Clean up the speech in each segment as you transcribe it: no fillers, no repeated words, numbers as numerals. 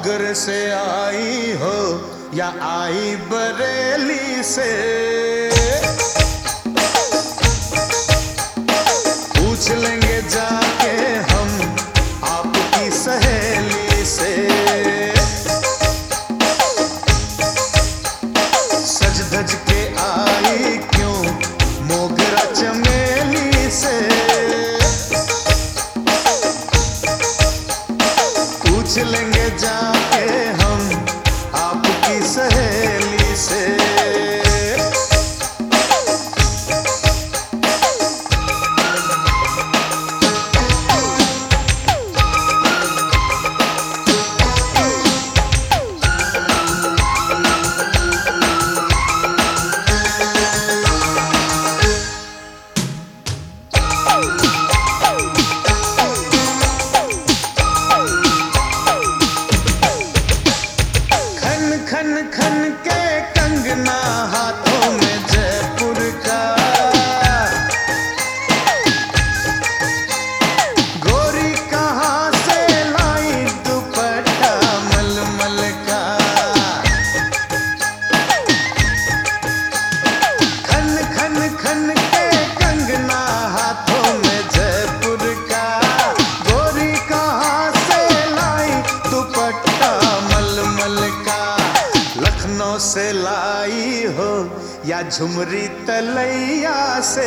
आगरे से आई हो या आई बरेली से, पूछ लेंगे जाके हम आपकी सहेली से। सज धज के आई क्यों मोगरा चमेली से, पूछ लेंगे जाके हम आपकी सहेली से। खन खन के कंगना हाथों में जयपुर का, गोरी कहाँ से लाई दुपट्टा मलमल का। खन खन खन के कंगना हाथों में जयपुर का, गोरी कहाँ से लाई दुपट्टा मलमल का। लखनऊ से लाई हो या झुमरी तलैया से,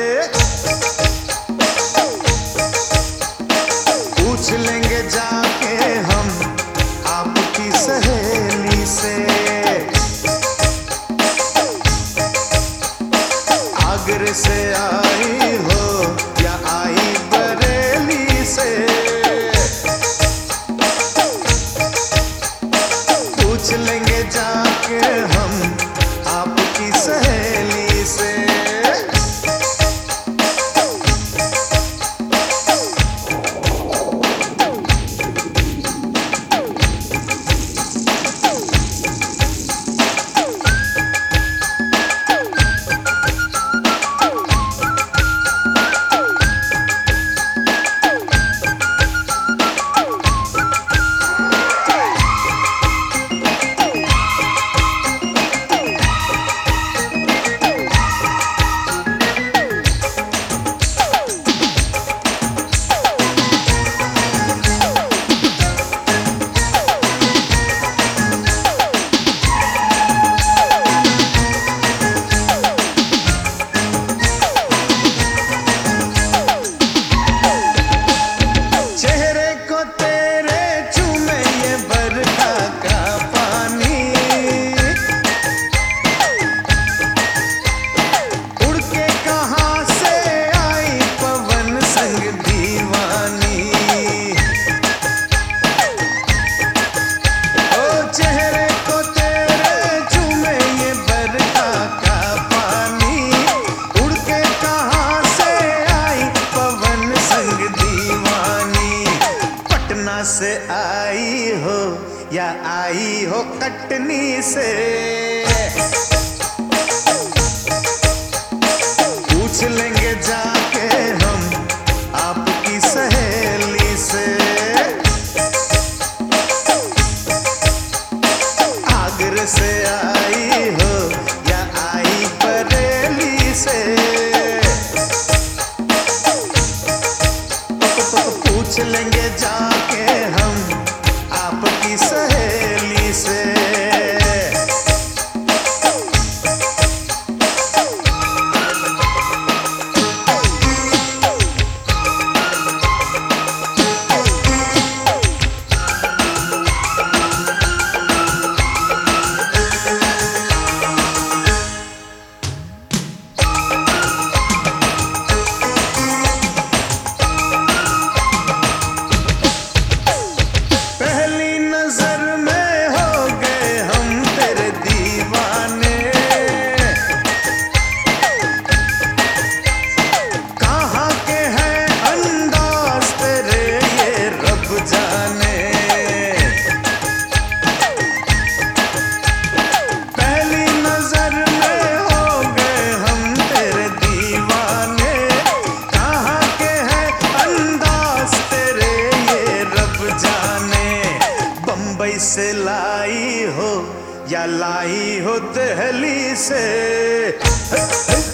पूछ लेंगे जाके हम आपकी सहेली से। आगरे से आई हो या आई बरेली से, पूछ लेंगे जाके हम आपकी सहेली से। से आई हो या आई हो कटनी से, पूछ लेंगे जाके हम आपकी सहेली से। आगरे से आई हो या आई बरेली से, पूछ लेंगे जाके हम आपकी सहेली से। या लाई हो दिल्ली से।